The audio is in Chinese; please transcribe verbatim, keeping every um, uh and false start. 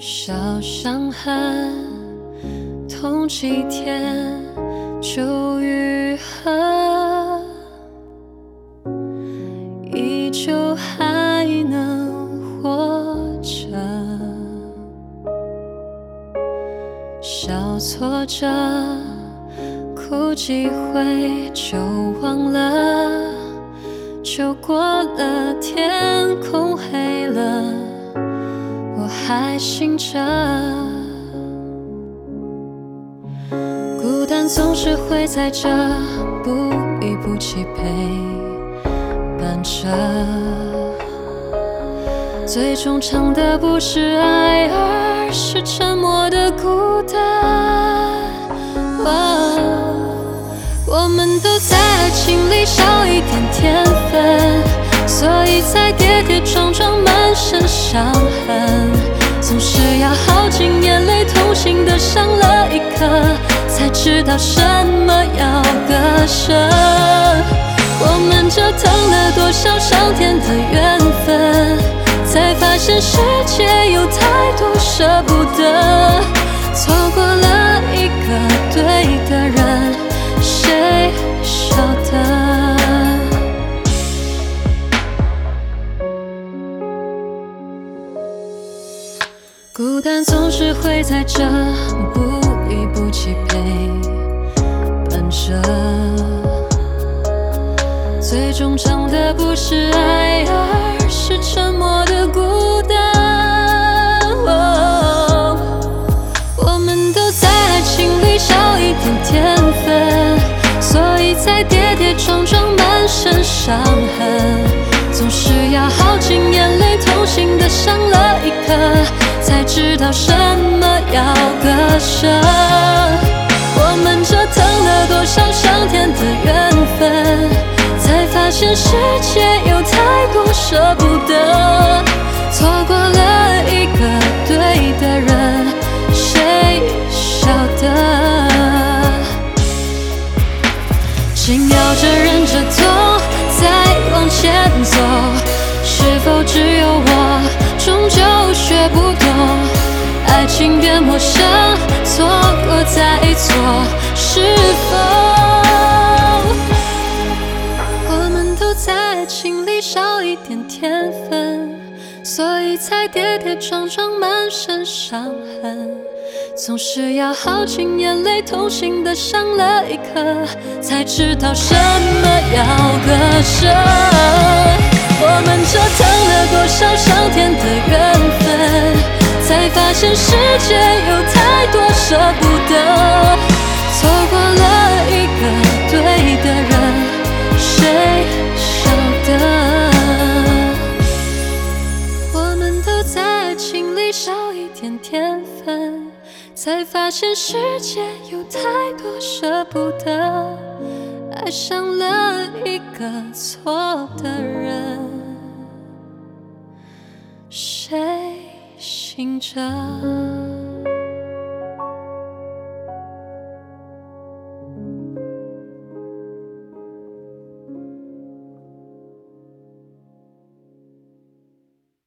小伤痕，痛几天就愈合，依旧还能活着。小挫折，哭几回就忘了，就过了，天空黑了，我还醒着。孤单总是会在这不离不弃陪伴着，最终唱的不是爱，而是沉默的孤单。哦，我们都在爱情里少一点天分，所以才跌跌撞撞满身伤痕，总是要耗尽眼泪痛心的伤了一刻，才知道什么要割舍。我们折腾了多少上天的缘分，才发现世界有太多舍不得，错过了一个对的人，谁晓得？孤单总是会在这不离不弃陪伴着，最终唱的不是爱，而是沉默的孤单。哦，我们都在爱情里少一点天分，所以才跌跌撞撞满身伤痕，总是要耗尽眼泪痛心的伤了一刻，才知道什么要割舍。我们折腾了多少上天的缘分，才发现世界有太多舍不得，错过了一个对的人，谁晓得？紧咬着忍着痛再往前走，是否只有我终究学不懂？爱情变陌生，错过再错，是否我们都在爱情里少一点天分，所以才跌跌撞撞满身伤痕，总是要耗尽眼泪痛心的伤了一刻，才知道什么要割舍。我们折腾了多少上天的缘分，才发现世界有太多舍不得，错过了一个对的人，谁晓得？我们都在爱情里少一点天分，才发现世界有太多舍不得，爱上了一个错的人，谁醒着？